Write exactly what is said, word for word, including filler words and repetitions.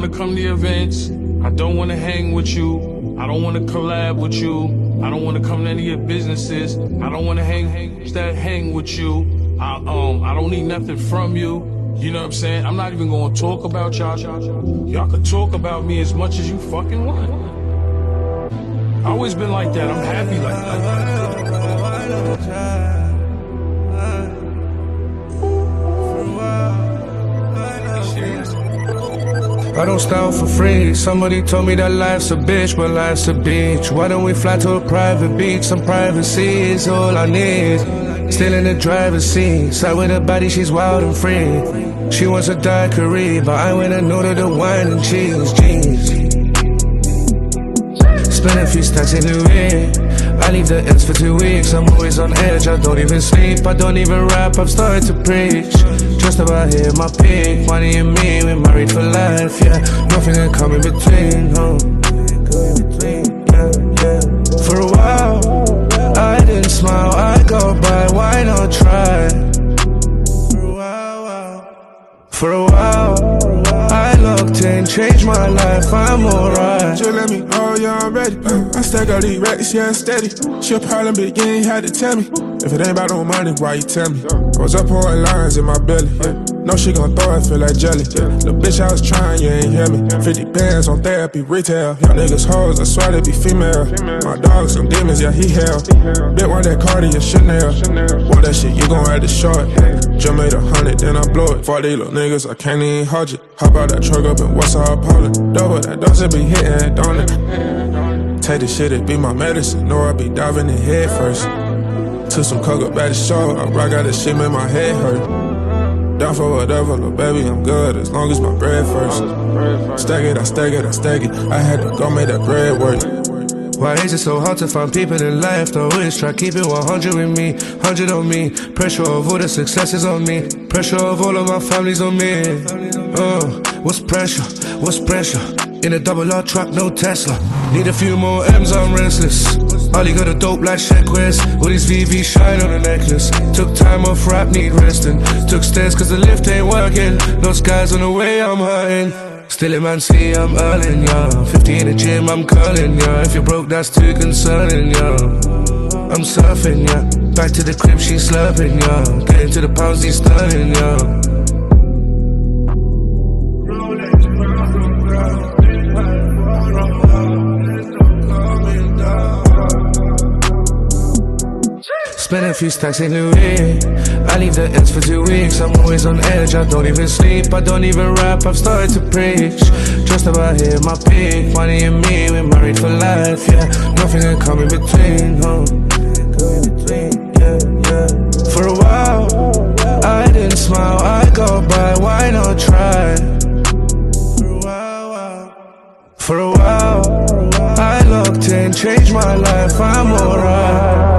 wanna come to the events. I don't wanna hang with you. I don't wanna collab with you. I don't wanna come to any of your businesses. I don't wanna hang, hang, that hang with you. I, um, I don't need nothing from you. You know what I'm saying? I'm not even gonna talk about y'all. Y'all can talk about me as much as you fucking want. I always been like that. I'm happy like that. I don't style for free. Somebody told me that life's a bitch, but life's a beach. Why don't we fly to a private beach? Some privacy is all I need. Still in the driver's seat, side with her body, she's wild and free. She wants a daiquiri, but I went and ordered the wine and cheese, jeans. Spend a few stacks in Louis. I leave the ends for two weeks. I'm always on edge, I don't even sleep. I don't even rap, I've started to preach. Just about hit my peak. Money and me, we're married for life, yeah. Nothing can come in between, no. For a while, I didn't smile, I go by, why not try? For a while, I looked in, changed my life, I'm alright. Just let me know, yeah, I'm ready. uh, I stack all these racks, yeah, I'm steady. She'll problem, but you ain't had to tell me. If it ain't about no money, why you tell me? I was up pouring lines in my belly, yeah. No, she gon' throw it, feel like jelly, yeah. The bitch I was trying, you ain't hear me. Fifty bands on therapy, retail. Y'all niggas hoes, I swear they be female. My dog, some demons, yeah, he hell. Bit want that Cardi and Chanel. Want that shit, you gon' have to show it. Just made a hundred, then I blow it. For these little niggas, I can't even hold it. Hop out that truck up in Westside Poland. Double that doesn't be hitting, don't it? Take the shit, it be my medicine. Know I be diving in head first. Took some coke up at the show. I rock out this shit, make my head hurt. Down for whatever, little baby, I'm good as long as my bread first. Stack it, I stack it, I stack it. I had to go make that bread work. Why is it so hard to find people in life that always try keeping one hundred with me, one hundred on me? Pressure of all the successes on me, pressure of all of my families on me. Uh, what's pressure? What's pressure? In a double R truck, no Tesla. Need a few more M's, I'm restless. Ollie got a dope like Shaq West. All these V V shine on the necklace. Took time off rap, need resting. Took stairs cause the lift ain't working. No skies on the way, I'm hurting. Still in Man City, I'm earning, yeah. fifty in the gym, I'm curling, yeah. If you're broke, that's too concerning, yeah. I'm surfing, yeah. Back to the crib, she's slurping, yeah. Getting to the pounds, he's sterling, yeah. Spend a few stacks in Louis. I leave the ends for two weeks. I'm always on edge, I don't even sleep. I don't even rap, I've started to preach. Just about hit my peak. Money and me, we're married for life, yeah. Nothing can come in between, no. For a while, I didn't smile, I go by, why not try? For a while, I looked in, changed my life, I'm alright.